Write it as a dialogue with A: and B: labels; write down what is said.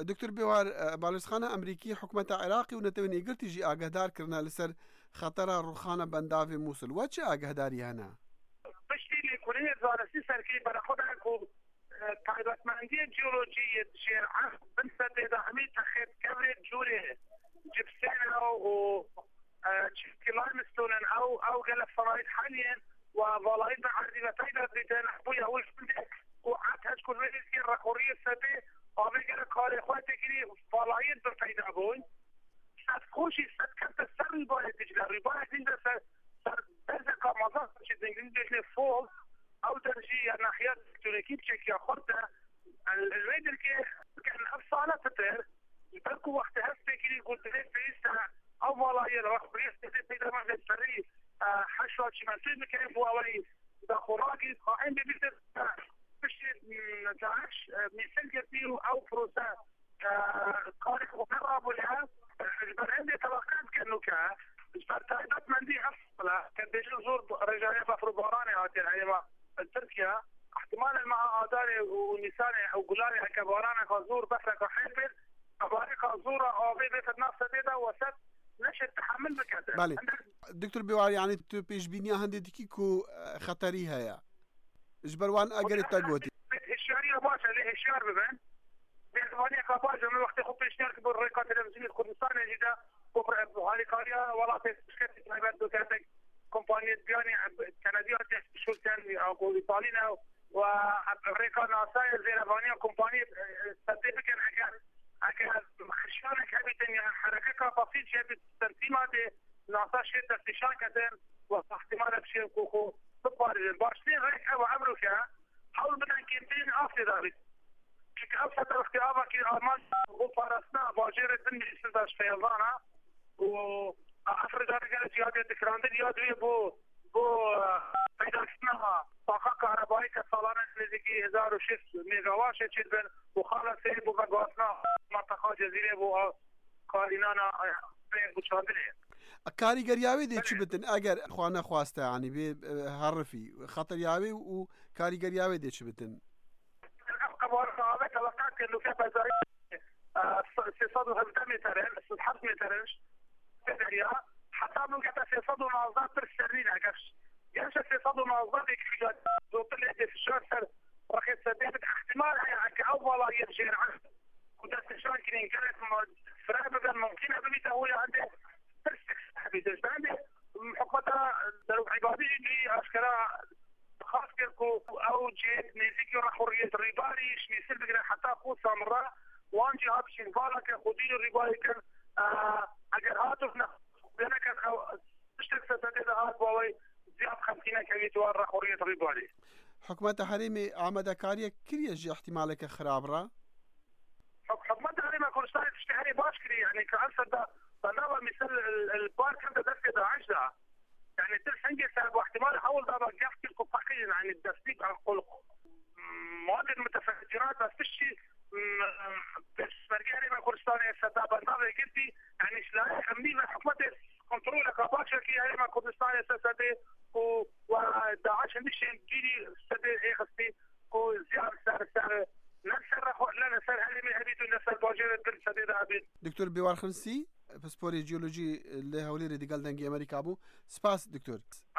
A: دکتور بیوار بالوسخانە ئەمریکی حکوومەتە عێراقی و نەتەوەی گرتیژی ئاگادارکردنا لەسەر خەتەرە ڕووخانە بەنداوی مووسڵ وە چه ئاگاداری هەنا
B: پشتی لێکۆڵینی زارەسی سەرکەی بەرەخۆدان و تایبەتمەندی جیۆلۆجی جێرعەن بنسە تێدا هەمی تەخێتکەوێت جوورێ جبسێنە و چیسکی لایمستۆنن ئەو گەلە فەڕایت حەلیێن و ڤاڵایت بەعەردیبەتایدا بریتن بووی هەوش بندێک و عەت كلمه الرقوريه السابقه وبيجي كاري اخواتي فضائيات بالفايده بون ستخوشي ستكتب السر الباهي تجلى الرباهي تنجل سترزق مظاهر شدين فول او ترجي ناحيات الكترونيكي بشكل خطة الويدر كان افصالة تتر يبقوا وقت هسته كده قلت ليه فيسا او والله الرقوريه السابقه ما بيستري حشوة شمالتين كيف واولي ده خراجي قائم ببيتر باش نتعاش مثل كثير او بروسا قارئ وقرب لها البرنامج توقعت كانه التعداد مندي افضل كان بيجي زور رجاليه بفرباراني هاتين يعني تركيا احتمال مع اداري ونساني او قلاني كباراني خازور بحرك وحيبر اباري خازوره او بيت نفس هذا وسط نشد تحمل بكذا
A: بله دكتور بيوار يعني تو بيش بينيا هندي كو خطري هيا جبروان اگر تاغوتي
B: الشهريه باشا ليه الشهر ببن بيتواني كباجه من وقت خط الشهر كبر ريقه تلفزيون الكردستان جدا كبر هذه قريه ولا تسكت تايبات دوكاتك كومبانيه بياني كنديه شولتن او ايطالينا وريقه ناصاير زي لافانيا كومبانيه سيرتيفيكت اگر خشانك هبتن حركه بسيط شبه تنظيمات ناصا شيء تفتيشان كتن واحتمال بشيء كوكو باشتين ريك أبو عمرك حاول بدنا كنتين أفضل ذلك كيك أفضل اختيابا كي أرمان وفارسنا باجير الدنيا سلطاش فيضانا وأفرد هذا جهاد التكراندل يادوي بو فإذا كناها طاقة كهربائية كالصالانة نزيكي 1600 ميجاوات شد بين وخالص سيبو بقواتنا منطقة جزيرة بو قارنانا بو شاندلية
A: کاریگەریاوی دێ چی بتن ئەگەر خوا نەخواستە عنی بێ هەڕفی خەتەریاوی و کاریگەریاوی دێ چی بتن
B: قبارة توقعت انه في بازاري 600 متر 600 متر تدريا حتى من قطع 600 منظات ترسلين عكش يمشي 600 منظات يكفي زوط اللي في الشهر رخيص سبيت احتمال هي اول يرجع عنه وده استشان كنين كانت فرق بدل ممكن بميته هو عنده حكومتها عبادي اللي أشكرا خاص كيركو أو جيت نزيكي حرية الرباري شميسل بقنا حتى أخو سامرا وانجي هات شنفالا كان خدين الرباري كان أجر هاتفنا بنا كان اشتك ستدد هات بواي زياد 50 كميتوار حرية الرباري
A: حكومة حريمي عمد كاريا كريج احتمالك خراب را
B: حكومة حريمي كورستاني تشتهري باشكري يعني كأنسا فنوع مثل البارك هذا دفع 10 يعني تلحنجي سبب واحتمال حول ده بجافتي القفاقين عن الدفليق عن خلق مواد المتفجرات بس فيش بس مرجاني ما كورستاني ستابا نظري كنتي يعني شلاي أمني حكومة كنترول كباشا كي يعني ما كورستاني سدي وداعش مش جيلي سدي ايه خصني كو زيادة سعر نفسر لنا سر هذه من هذه النفسر باجر الدل سدي ده عبيد
A: دكتور بيوار خنسي پسپۆری جیۆلۆژی لە هەولێری دەگەڵ دەنگی ئەمریکا بوو سپاس دکتۆر